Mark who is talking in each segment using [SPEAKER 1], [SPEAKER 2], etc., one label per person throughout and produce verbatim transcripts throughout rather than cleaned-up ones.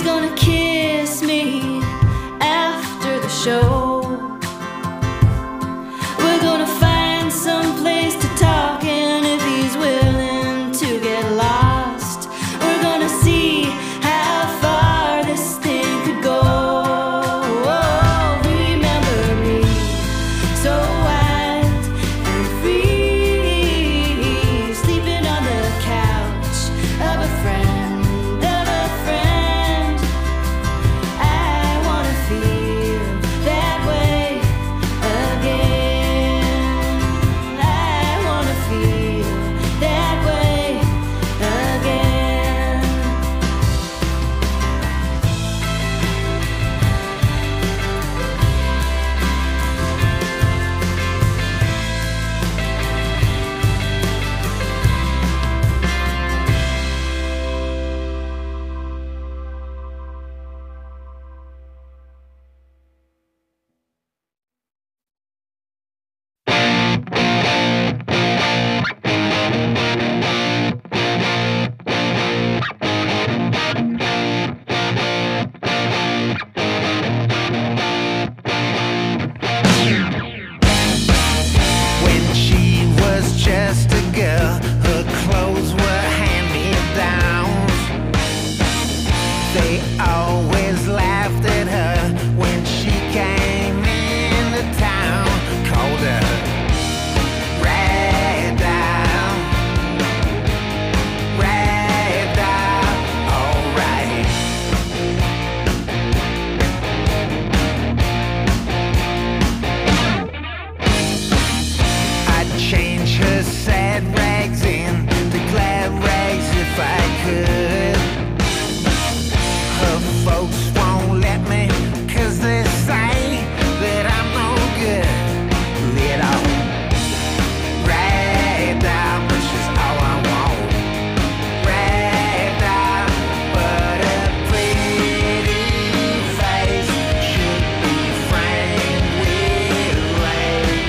[SPEAKER 1] gonna kiss me after the show. We're gonna find some place to talk, and if he's willing to get lost, we're gonna see how far this thing could go. Oh, remember me, so wild and free, sleeping on the couch of a friend, of a friend. I wanna feel that way again. I wanna feel that way again.
[SPEAKER 2] When she was just a girl, her clothes were hand-me-downs. They always laughed at her when she came into town. Called her Ragdoll, Ragdoll, alright. I'd change her sad rags into glad rags if I could. Her folks won't let me, 'cause they say that I'm no good. Little Ragdoll, but she's all I want. Ragdoll, but a pretty face should be framed with lace.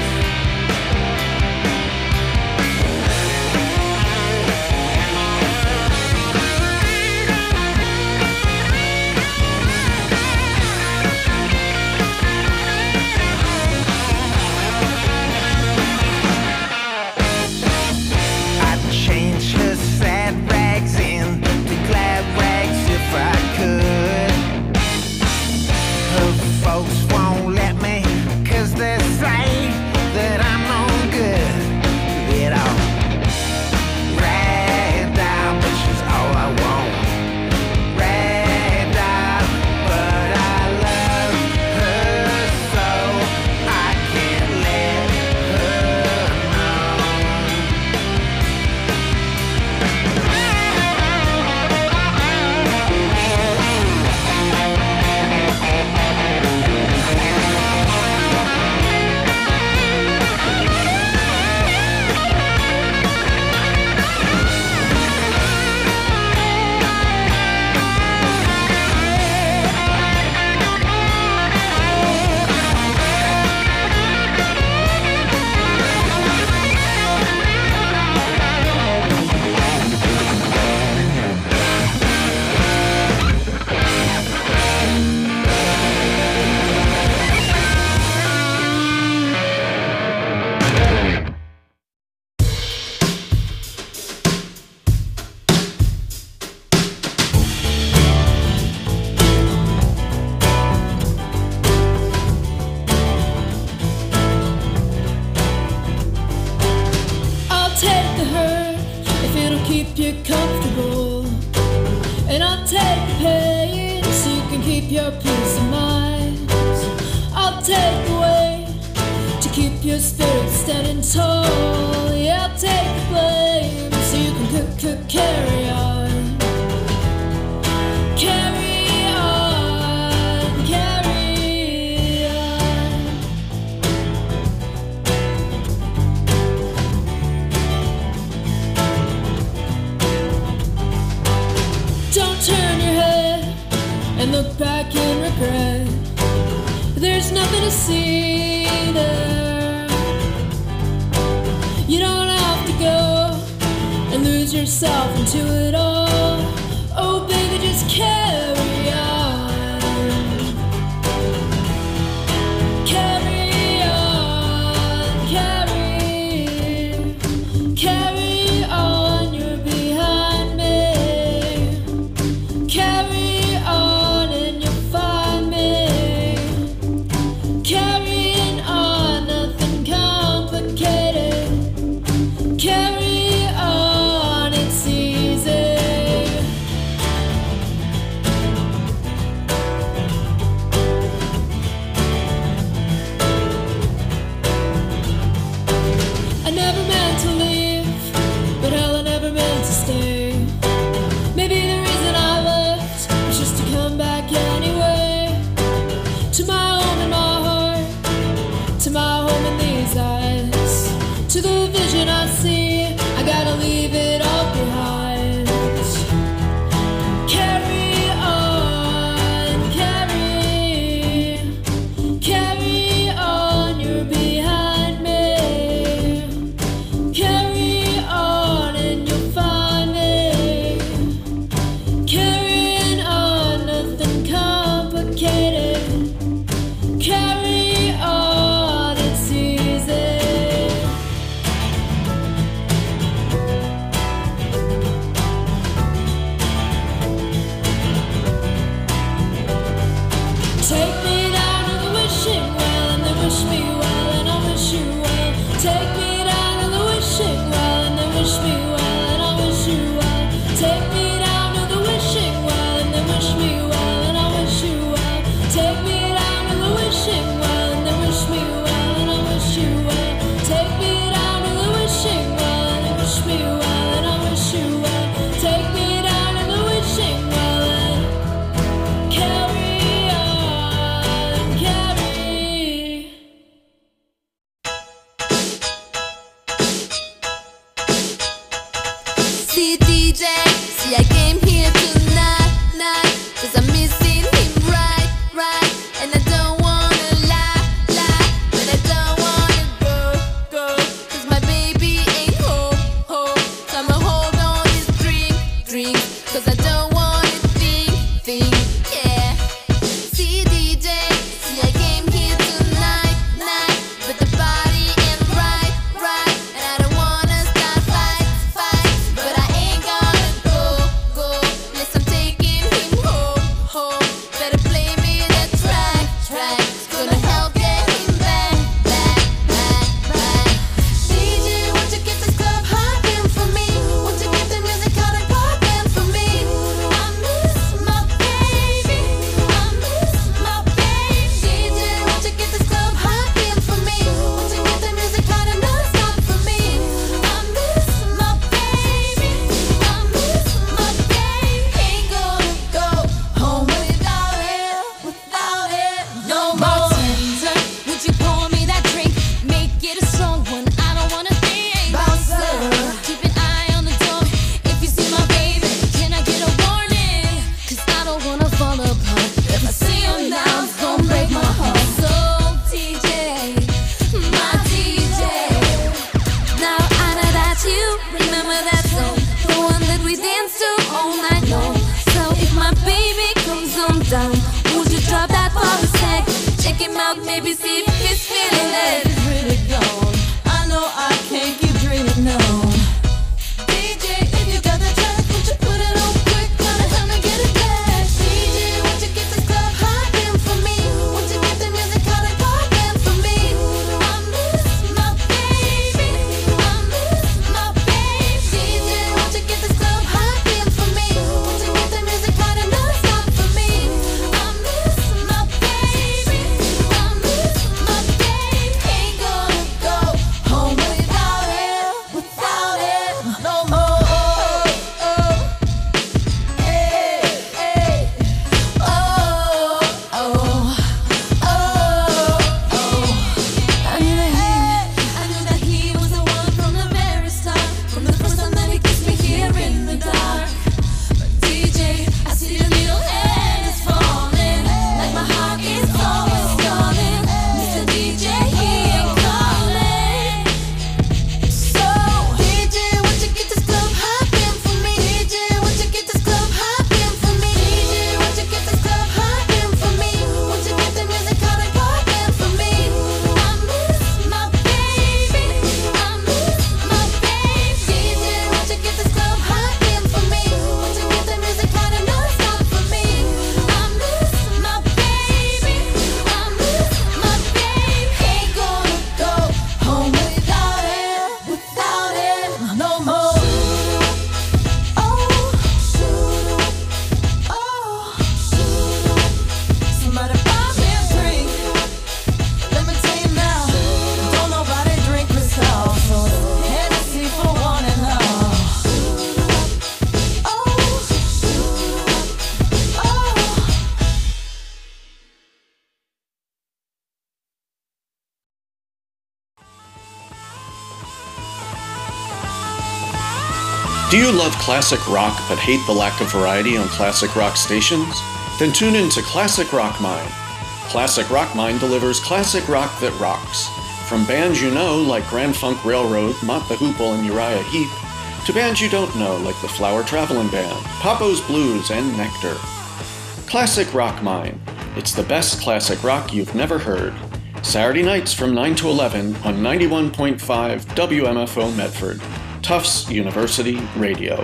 [SPEAKER 2] I'd change her sad rags into glad rags if I could. Her folks won't let me, 'cause they say that I'm no good. Little Ragdoll, but she's all I want. Ragdoll, but I love her so I can't let her know.
[SPEAKER 1] I'll take the hurt if it'll keep you comfortable, and I'll take the pain so you can keep your peace of mind. I'll take the weight to keep your spirit standing tall. Yeah, I'll take the blame so you can cook, cook, carry on. Carry on, carry on. Don't turn your head and look back in regret. There's nothing to see there. You don't have to go and lose yourself into it all. Oh baby, just carry on. Take me down to the wishing well, and then wish me well, and I'll wish you well. Take me down to the wishing well, and then wish me well, and I'll wish you well. Take me down to the wishing well, and then wish me well, and I'll wish you well. Take me down to the wishing well, and then wish me well, and I'll wish you well. Take me down to the wishing well, and then wish me well, and I'll wish you well. Take me down to the wishing well, and carry on, carry.
[SPEAKER 3] See D J, see I came here tonight, night, cause I'm missing him right, right. And I don't wanna lie, lie, but I don't wanna go, go, cause my baby ain't home, home. So I'ma hold on this drink, drink, cause I don't wanna think, think, yeah. See D J, see I came here tonight, night, but the body ain't right, right. And I don't wanna start fights, fights, but I ain't gonna go, go, unless I'm taking him home, home. Better play me that track, track, it's gonna help get him back, back, back, back. D J, won't you get this club hopping for me? Won't you get the music out and popping for me? I miss my baby, I miss my baby. D J, won't you get this club hopping for me? Won't you get the music out and not stop for me? I miss my baby, I miss my baby. Ain't gonna go home without it, without it no more. Bartender, would you pour me that drink? Make it a strong one, I don't wanna think. Bouncer, keep an eye on the door. If you see my baby, can I get a warning? Cause I don't wanna fall apart. If I see him now, it's gonna break my heart. So D J, my D J, now I know that you remember that song, the one that we danced to all night long. So if my baby comes on down, would you drop that for a sec? Check him out, maybe see if he's feeling it.
[SPEAKER 4] Really gone. I know I can't keep dreaming, no. D J, if you got the track, would you put it on quick? Gotta help me get it back. D J, won't you get this club hopping for me? Won't you get the music out and popping for me? I miss my baby, I miss my baby. D J, won't you get this club hopping for me? Won't you get the music out and not stop for me? I miss my baby, I miss my baby. Ain't gonna go home without it, without it no more. Oh, oh, hey, hey, oh, oh, oh, oh. I knew that he, I knew that he was the one from the very start, from the first time that he kissed me here in the dark. But D J, I see your little hand is falling, like my heart is always stalling. Mister D J, he ain't calling. So D J, won't you get this club hopping for me? D J, won't you get this club hopping for me? D J, won't you get this club hopping for me? Won't you get the music out and popping for me? I miss my baby, I miss my baby. D J, won't you get this club hopping for me? Won't you get the music out and not stop for me? I miss my baby, I miss my baby. Ain't gonna go home without it, without it no more. Oh, oh, somebody buy me a drink. Let me tell you now, don't nobody drink Cristal, so Hennessy for one and all. Oh, oh.
[SPEAKER 5] Do you love classic rock but hate the lack of variety on classic rock stations? Then tune in to Classic Rock Mine. Classic Rock Mine delivers classic rock that rocks. From bands you know like Grand Funk Railroad, Mott the Hoople, and Uriah Heep, to bands you don't know like the Flower Traveling Band, Papo's Blues, and Nectar. Classic Rock Mine. It's the best classic rock you've never heard. Saturday nights from nine to eleven on ninety-one point five W M F O Medford. Tufts University Radio.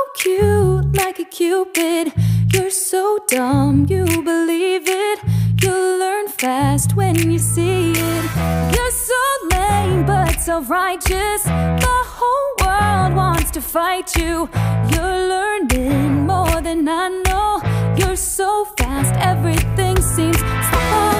[SPEAKER 1] cute, like a cupid. You're so dumb, you believe it. You'll learn fast when you see it. You're so lame, but self-righteous. The whole world wants to fight you. You're learning more than I know. You're so fast, everything seems slow.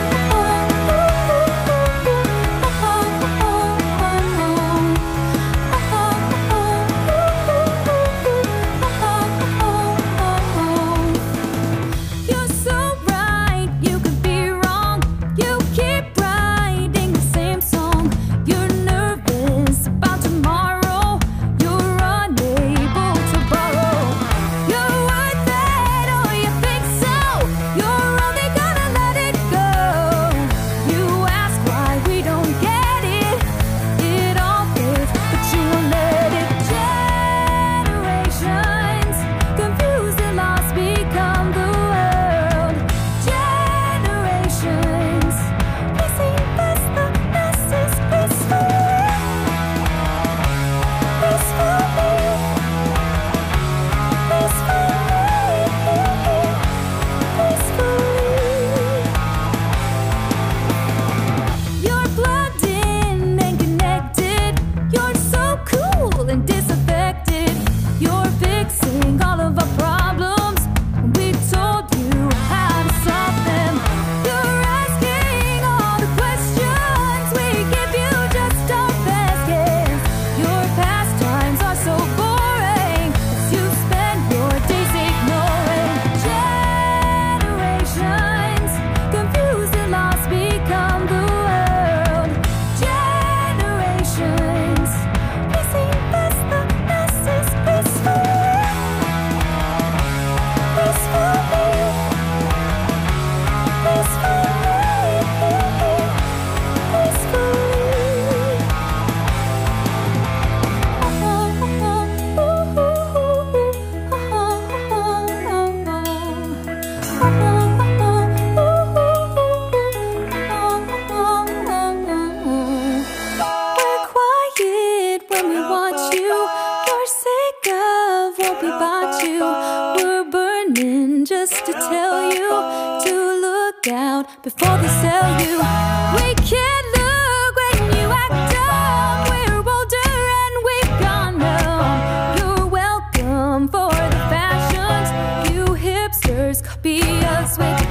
[SPEAKER 1] Before they sell you, we can't look when you act dumb. We're older and we've gone now. You're welcome for the fashions. You hipsters copy us with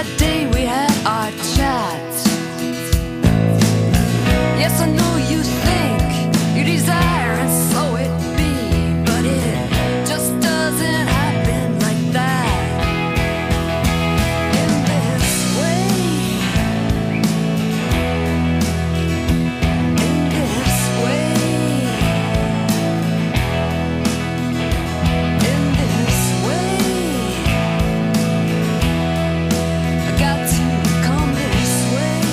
[SPEAKER 6] that day we had our chat. Yes, I know you think you desire, and so it be, but it just doesn't happen like that. In this way, in this way, in this way, I got to come this way.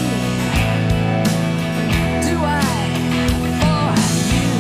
[SPEAKER 6] Do I for you?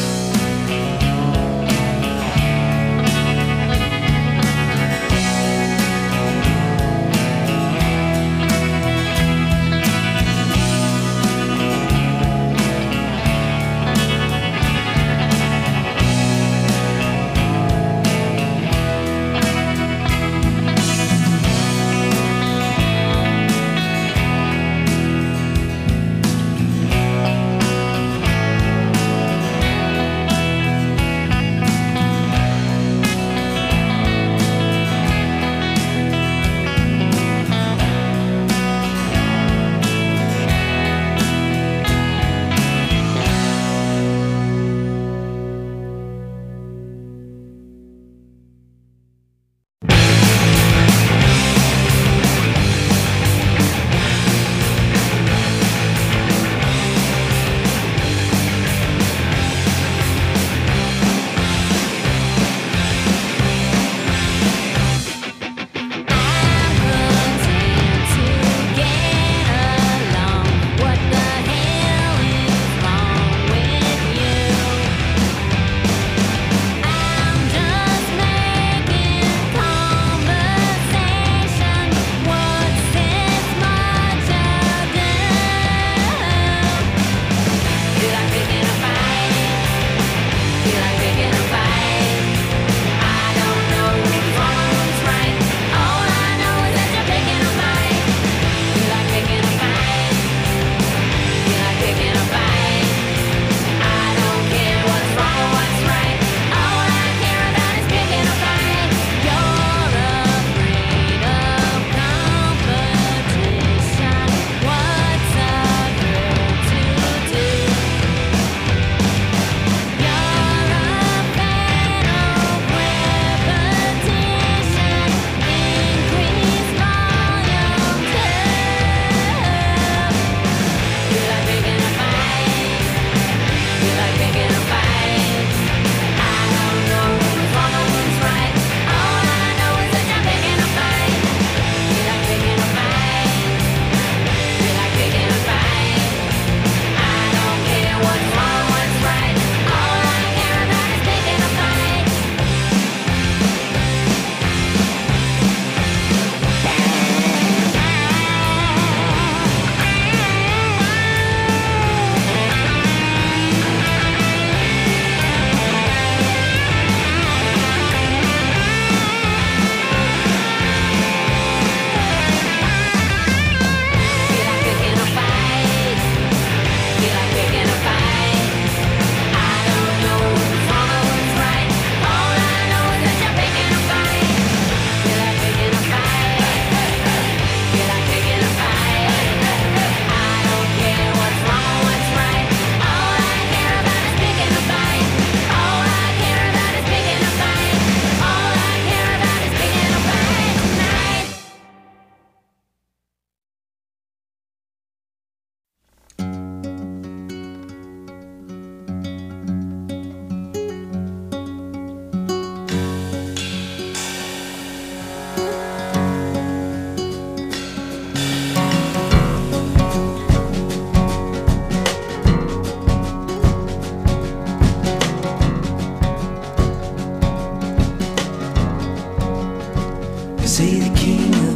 [SPEAKER 7] Say the king of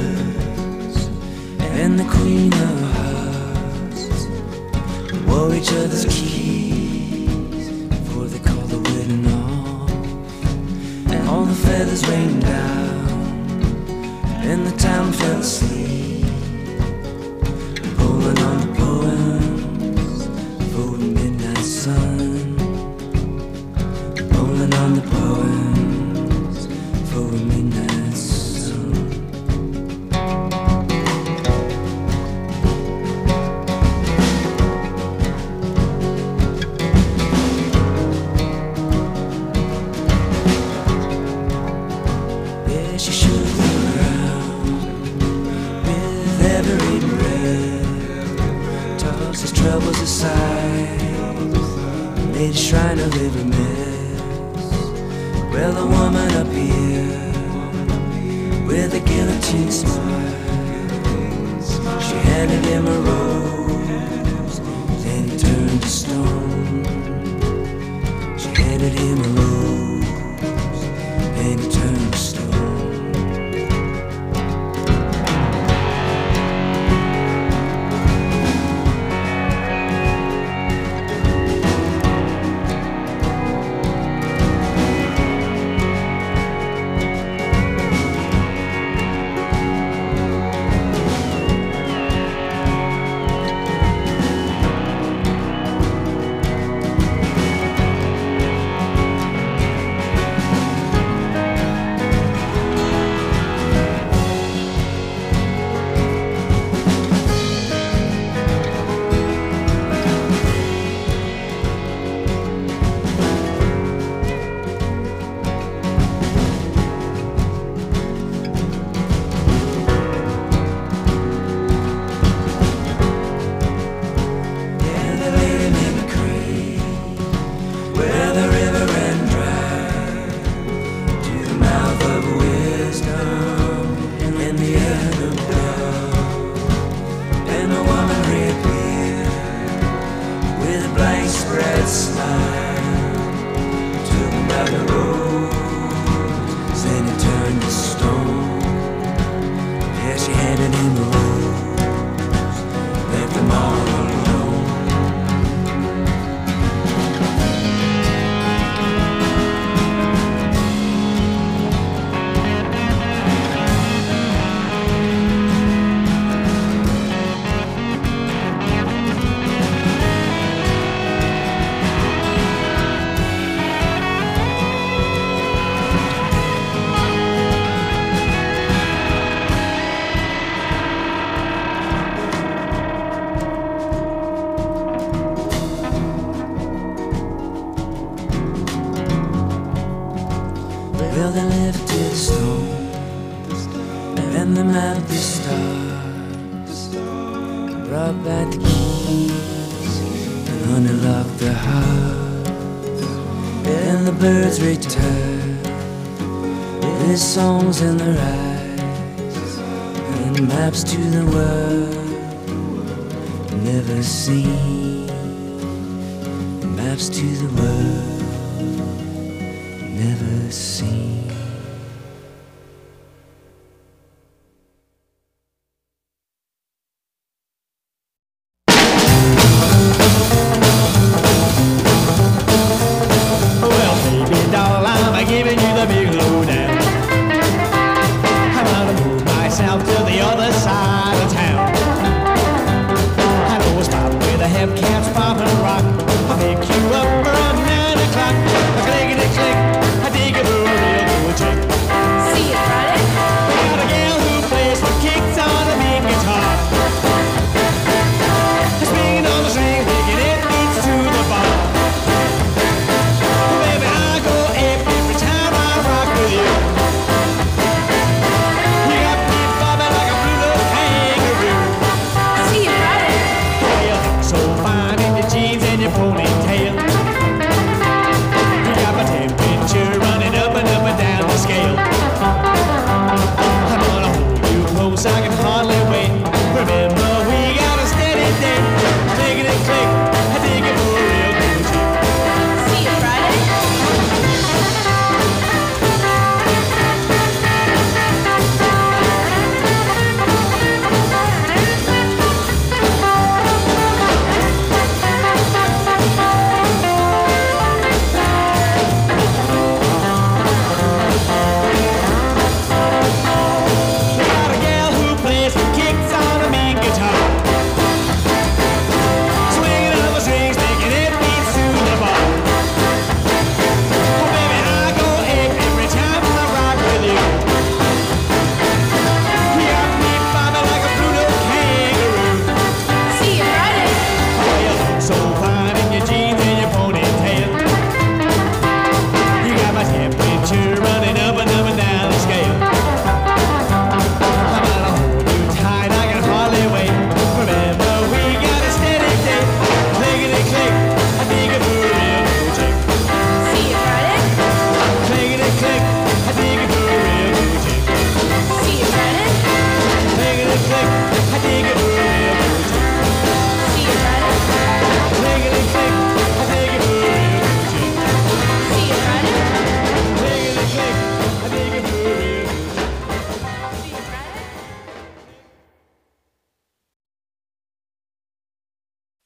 [SPEAKER 7] birds and the queen of hearts wore each other's keys before they called the wedding off. And all the feathers rained down and the town fell asleep, pulling on the poems for the midnight sun, pulling on the poems for a midnight sun. Well, the woman appeared with a guillotine smile. She handed him a rose, then he turned to stone. She handed him a rose, then he turned to stone. Well, they lifted stone and they mapped the stars, brought back the keys and unlocked the heart. And the birds returned with songs in their eyes and maps to the world never seen. Maps to the world never seen.
[SPEAKER 8] Well, baby doll, I'm giving you the big lowdown. I'm gonna move myself to the other side of town. I know a spot where the hepcats pop and rock. I'll pick you up around nine o'clock. A clickety click, I dig it a real good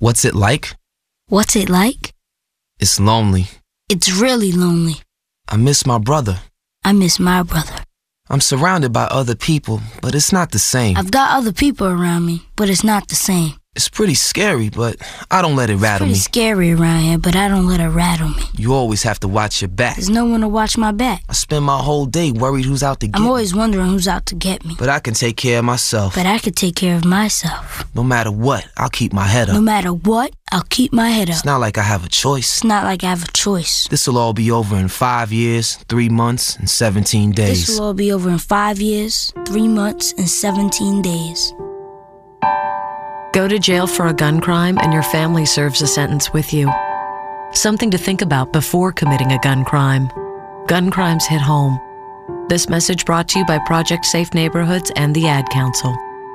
[SPEAKER 7] What's it like?
[SPEAKER 9] What's it like?
[SPEAKER 7] It's lonely.
[SPEAKER 9] It's really lonely.
[SPEAKER 7] I miss my brother.
[SPEAKER 9] I miss my brother.
[SPEAKER 7] I'm surrounded by other people, but it's not the same.
[SPEAKER 9] I've got other people around me, but it's not the same.
[SPEAKER 7] It's pretty scary, but I don't let it rattle me.
[SPEAKER 9] It's pretty scary around here, but I don't let it rattle me.
[SPEAKER 7] You always have to watch your back.
[SPEAKER 9] There's no one to watch my back.
[SPEAKER 7] I spend my whole day worried who's out to get
[SPEAKER 9] I'm
[SPEAKER 7] me.
[SPEAKER 9] always wondering who's out to get me.
[SPEAKER 7] But I can take care of myself.
[SPEAKER 9] But I can take care of myself.
[SPEAKER 7] No matter what, I'll keep my head up.
[SPEAKER 9] No matter what, I'll keep my head up.
[SPEAKER 7] It's not like I have a choice.
[SPEAKER 9] It's not like I have a choice.
[SPEAKER 7] This'll all be over in five years, three months, and seventeen days.
[SPEAKER 9] This will all be over in five years, three months, and seventeen days.
[SPEAKER 10] Go to jail for a gun crime and your family serves a sentence with you. Something to think about before committing a gun crime. Gun crimes hit home. This message brought to you by Project Safe Neighborhoods and the Ad Council.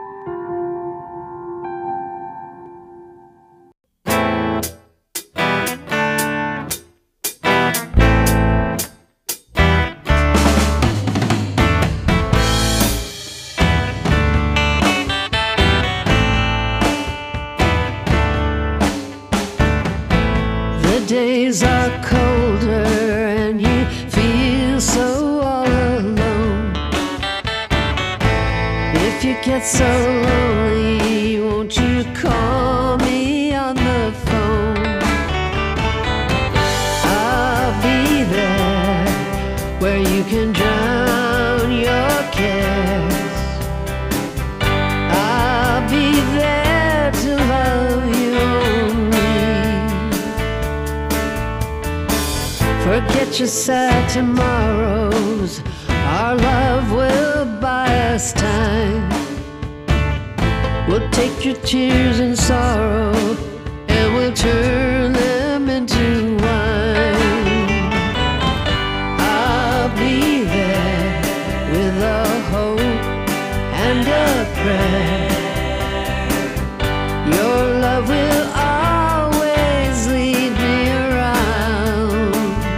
[SPEAKER 11] Days are colder and you feel so all alone. If you get so lonely, won't you call me on the phone? I'll be there where you can drown your cares. I'll be there to love you only. Forget your sad tomorrows. Our love will buy us time. We'll take your tears and sorrow and we'll turn them into wine. I'll be there with a hope and a prayer. Your love will always lead me around.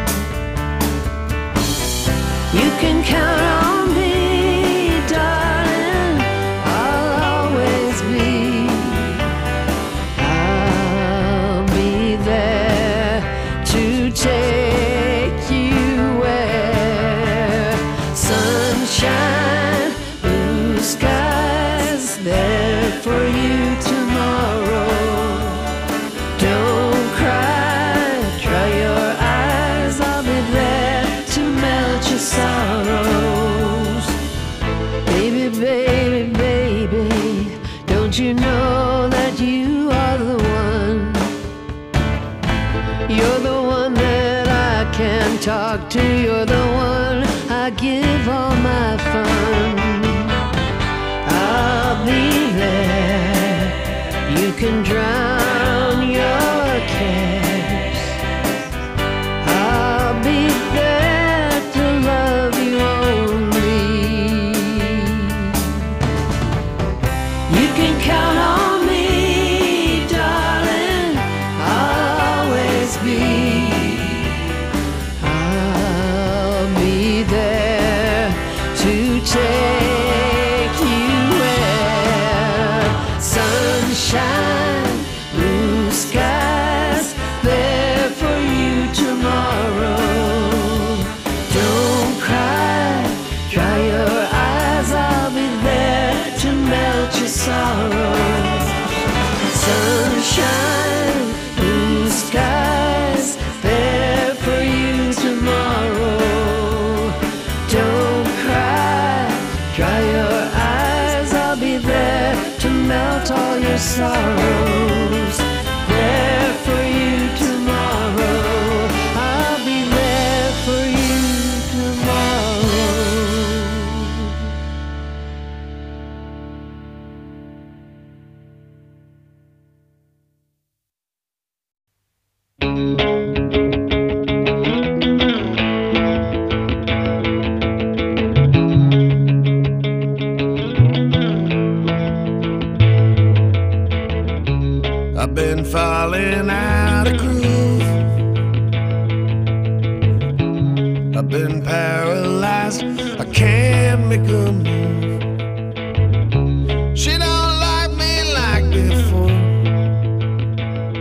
[SPEAKER 11] You can count on me, darling, I'll always be. I'll be there to take you where sunshine, blue skies, there for you tomorrow. Don't cry, dry your eyes, I'll be there to melt your sorrows. Baby, baby, baby, don't you know that you are the one? You're the one that I can talk to. You're the one I give all my fun. I'll be there. You can drown your cares. I'll be there to love you only. You can count on me, darling, I'll always be. I'll be there to take you where sunshine, blue skies, there for you tomorrow. Don't cry, dry your eyes, I'll be there to melt your sorrows. Sunshine, blue skies, there for you tomorrow. Don't cry, dry your eyes, I'll be there to melt all your sorrows. There for you tomorrow. I'll be there for you tomorrow.
[SPEAKER 2] I've been falling out of groove. I've been paralyzed, I can't make a move. She don't like me like before.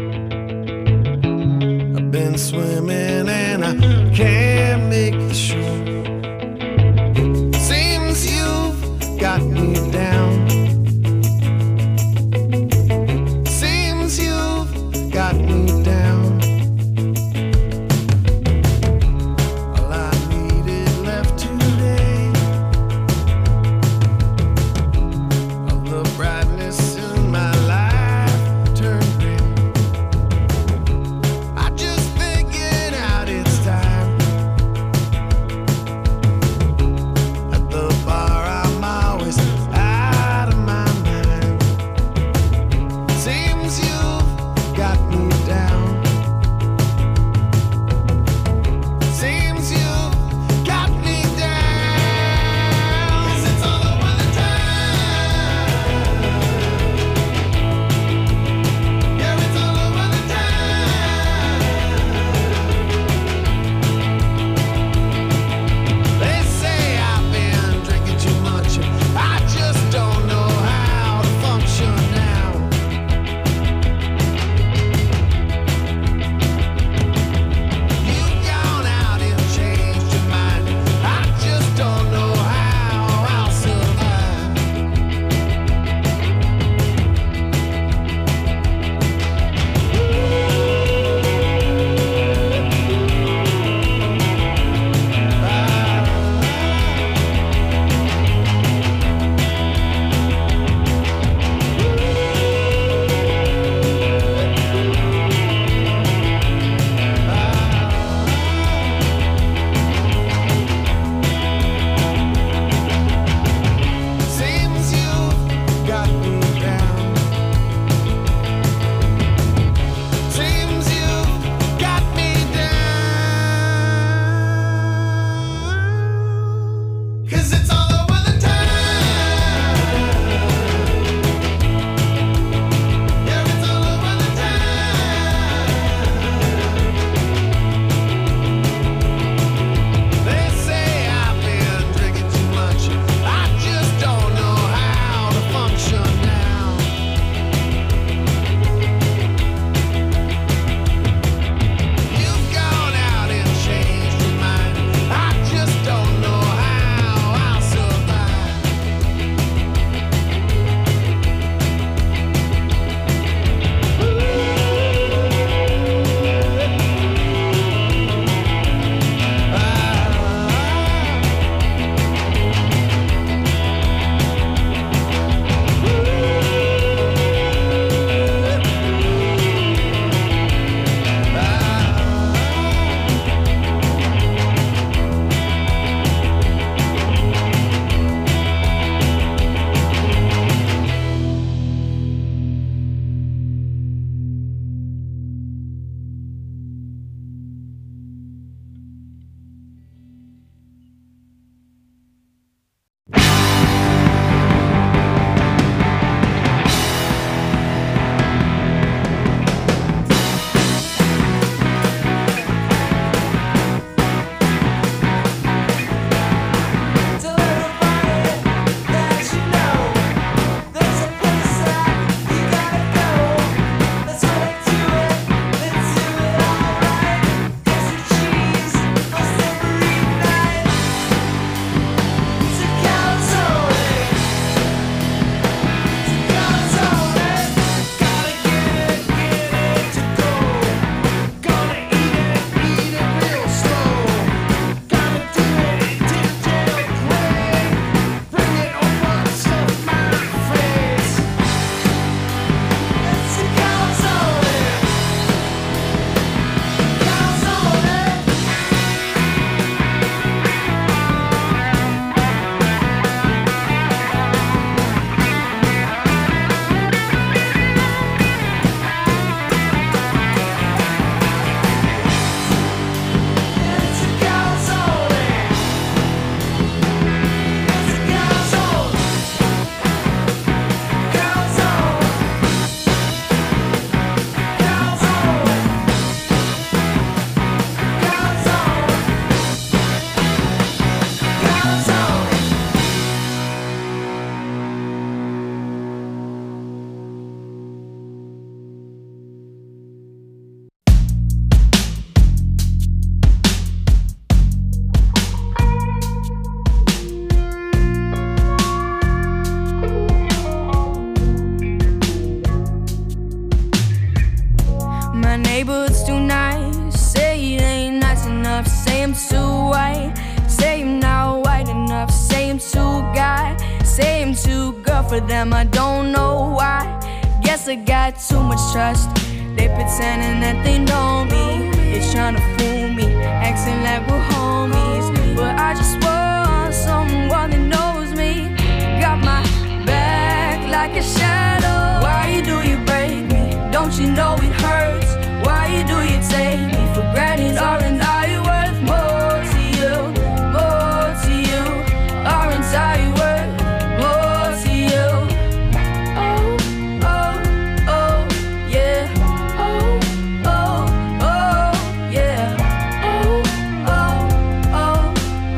[SPEAKER 12] for them, I don't know why. Guess I got too much trust. They pretending that they know me. It's trying to fool me, acting like we're homies. But I just want someone that knows me. Got my back like a shadow. Why do you break me? Don't you know it hurts? Why do you take me for granted? Aren't I worth more to you? More to you? Aren't I worth more to you? Oh, oh, oh, yeah. Oh, oh, oh, yeah. Oh, oh, oh,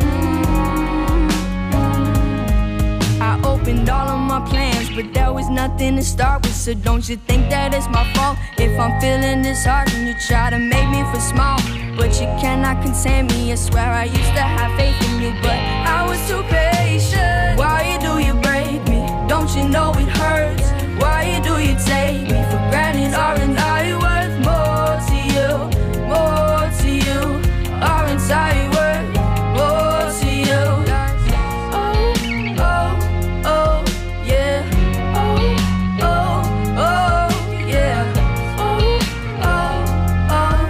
[SPEAKER 12] mm. I opened all of my plans, but there was nothing to start with. So don't you think that it's my fault if I'm feeling disheartened? You try to make me feel small, but you cannot contain me. I swear I used to have faith in you, but I was too patient. Why do you break me? Don't you know it hurts? Why do you take me for granted? Aren't I worth more to you? More to you? Aren't I worth more to you? Oh, oh, oh, yeah. Oh, oh, oh, yeah. Oh, oh, oh,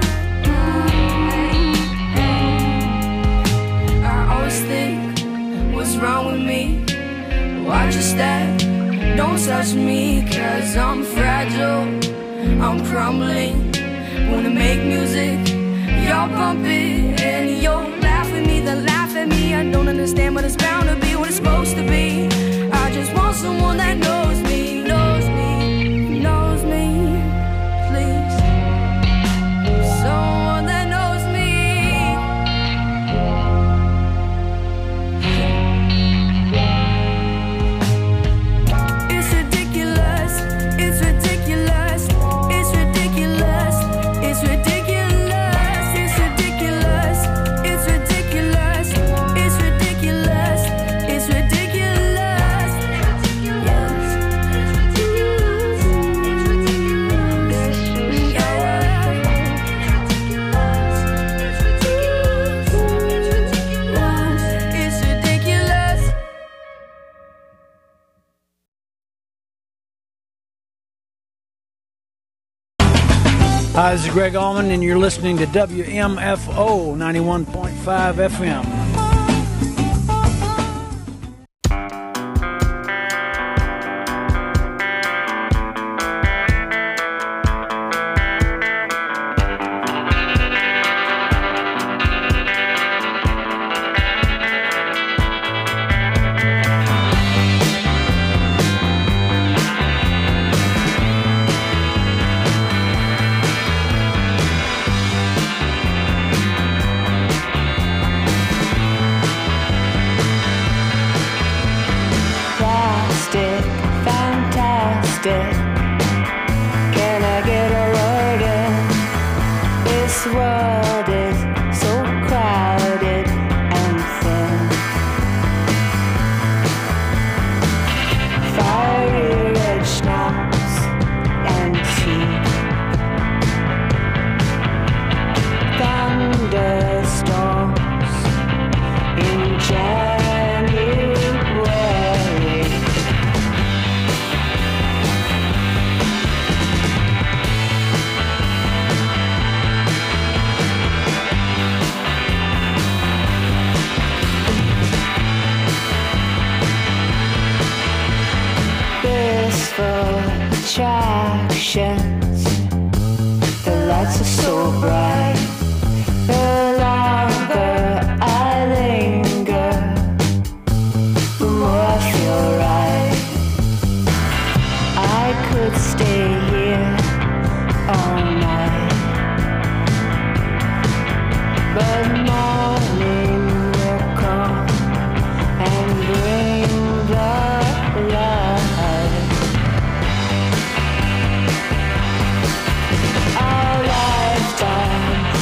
[SPEAKER 12] mm-hmm. I always think, what's wrong with me? Watch your step, don't touch me, cause I'm fragile, I'm crumbling. Wanna make music, y'all bump it, and you'll laugh at me, then laugh at me. I don't understand, but it's bound to be what it's supposed to be. I just want someone that knows me, knows me, knows me, please. Someone that knows me. It's ridiculous, it's ridiculous, it's ridiculous, it's ridiculous, it's ridiculous, it's ridiculous, it's ridiculous, it's ridiculous. It's ridiculous.
[SPEAKER 13] Hi, this is Greg Allman, and you're listening to W M F O ninety-one point five F M.
[SPEAKER 11] Plastic, fantastic. Can I get a word in? This world is so crowded and thin. Fiery red schnapps and tea. Thunderstorms in January. Blissful attractions. The lights are so bright. The longer I linger, the more I feel right. I could stay here all night, but morning will come and bring the light. Our lifetime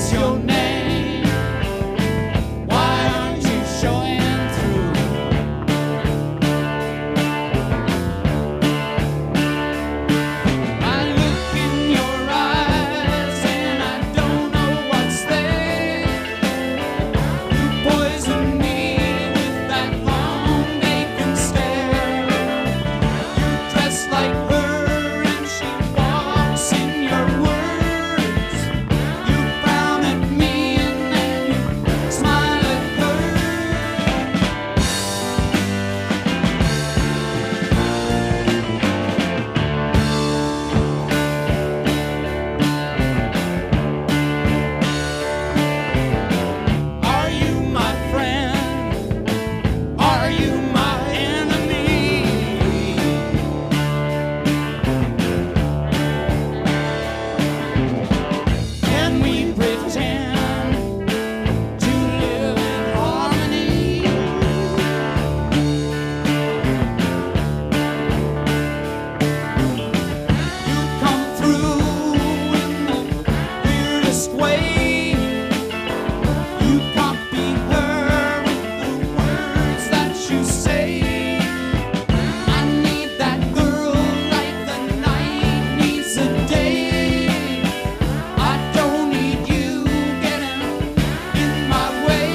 [SPEAKER 14] What's your name? Why aren't you showing through? I look in your eyes and I don't know what's there. You poison me with that long vacant stare. You dress like her and she walks in your words. You frown at me and then you smile at her. Are you my friend? Are you my enemy? Can we pretend to live in harmony? You come through in the weirdest way. You copy her with the words that you say. I need that girl like the night needs a day. I don't need you getting in my way.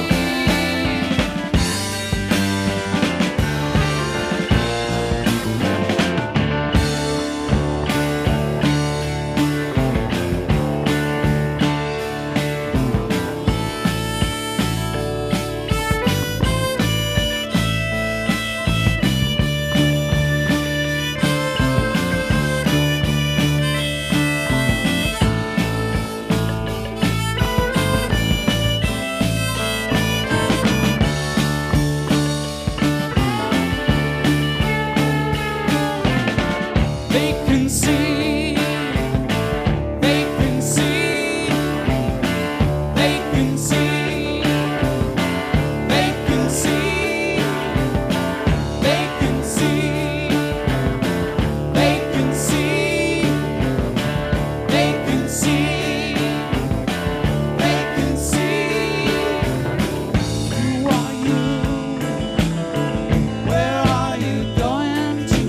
[SPEAKER 14] They can see, they can see, they can see, they can see, they can see, they can see, they can see, they can see. Who are you? Where are you going to?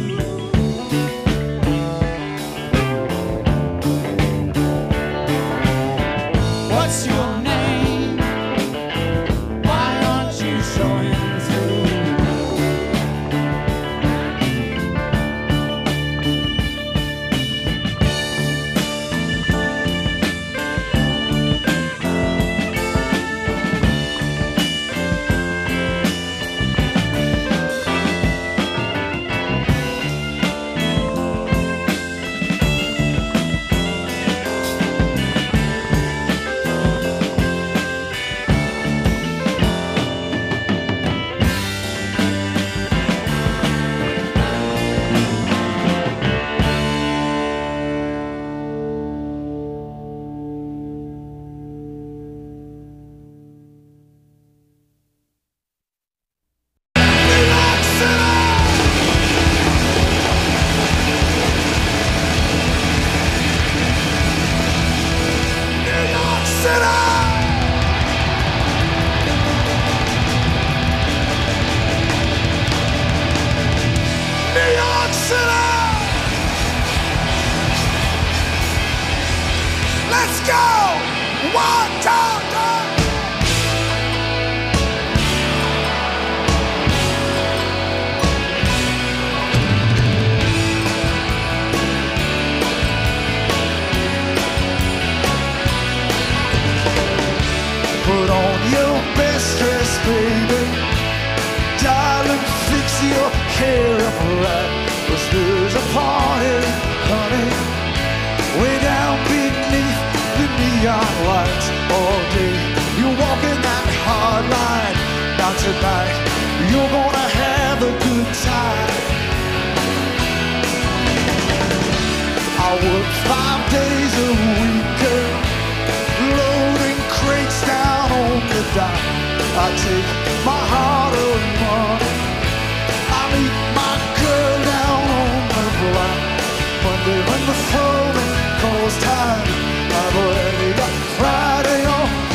[SPEAKER 14] What's your name? Why aren't you showing through?
[SPEAKER 2] Let's go! One, two, three!
[SPEAKER 15] Put on your best dress, baby. Darling, fix your hair up right. 'Cause there's a party, honey, way down beneath the neon lights all day. You're walking that hard line. Now tonight, you're gonna have a good time. I work five days a week, girl, loading crates down on the dock. I take my heart of money. I meet my girl down on the block. Monday when the phone calls time, I'm ready. Friday on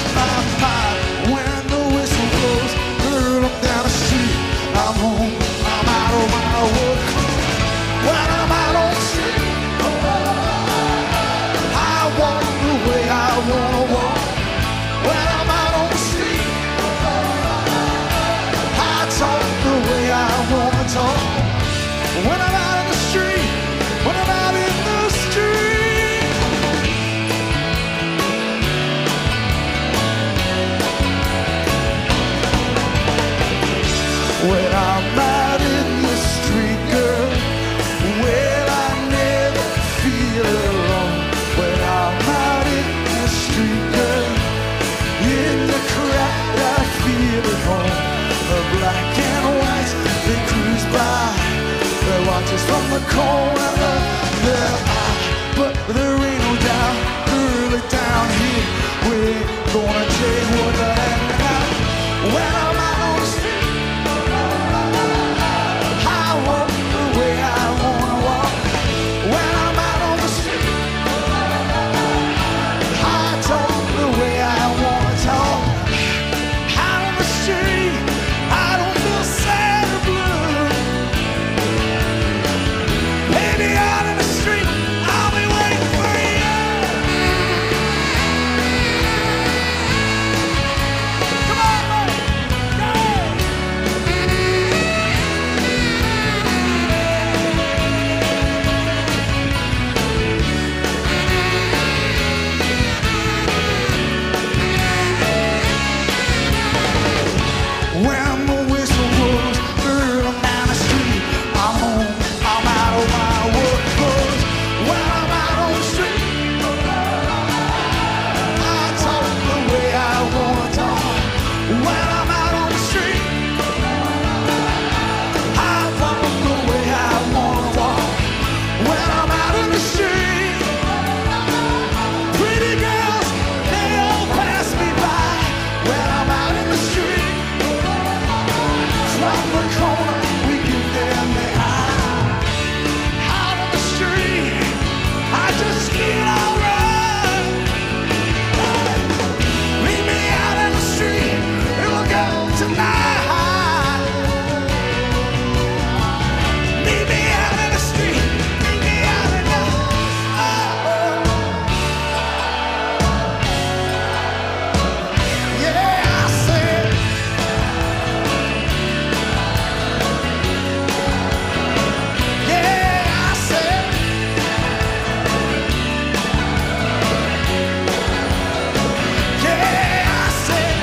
[SPEAKER 15] the corner of their eye. But there ain't no doubt, early down here, we're gonna take what the heck got. When I'm out on the street, I walk the way I wanna walk. When I'm out on the street, I talk the way I wanna talk. Out on the street, I don't feel sad or blue. Baby, out in the street, I'll be waiting for you. Come on, buddy, go! When the whistle blows, girl, I'm down the street. I'm home, I'm out of my work clothes. When I'm out on the street, I talk the way I wanna talk. When I'm out on the street, I walk the way I wanna walk. When I'm out in the street, pretty girls, they all pass me by. When I'm out in the street, from the corner, we give them the eye. Out on the street, I just feel alright. Meet me out in the street, and we'll go tonight. Meet me out in the street, meet me out in the yeah, I said. Yeah, I said. Yeah, I said.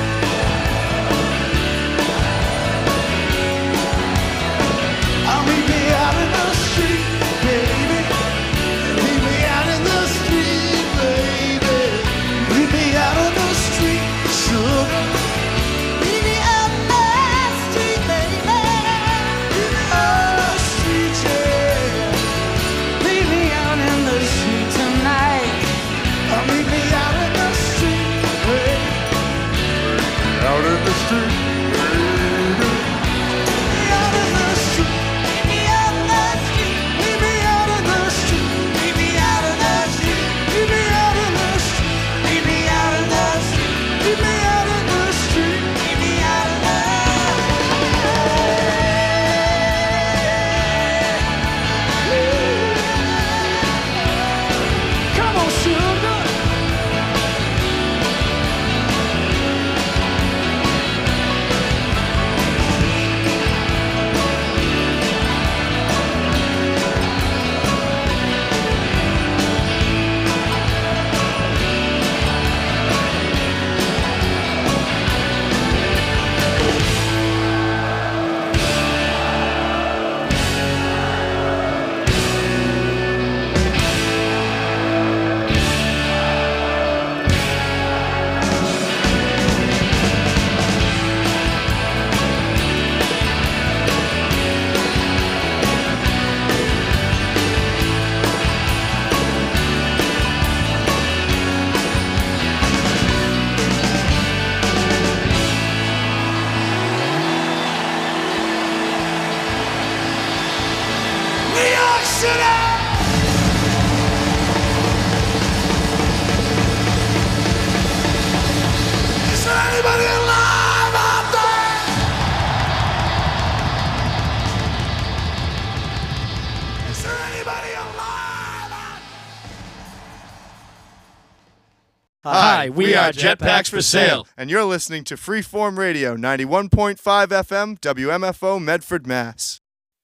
[SPEAKER 15] I'll meet me out in the street, baby. Meet me out in the street, baby. Meet me out in the street, sugar. Meet me out in the street, baby. Meet me out in the street, yeah. Meet me out in the street tonight. Uh, meet me out in the street, baby. Out in the street, baby. Meet me out in the street. Meet me out in the street. Meet me out in the street. Meet me out in the street. Meet me out in the street. Meet me out in the street. Meet me out in the street. Meet me out in the Come on, sugar. New York City! Is there anybody alive out there? Is there anybody alive out
[SPEAKER 16] Hi, we are Jetpacks for Sale.
[SPEAKER 17] And you're listening to Freeform Radio, ninety-one point five F M, W M F O, Medford, Mass.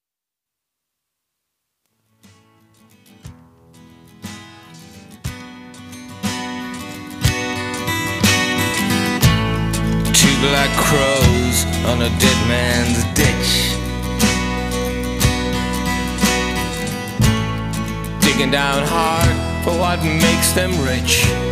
[SPEAKER 18] Two black crows on a dead man's ditch, digging down hard for what makes them rich.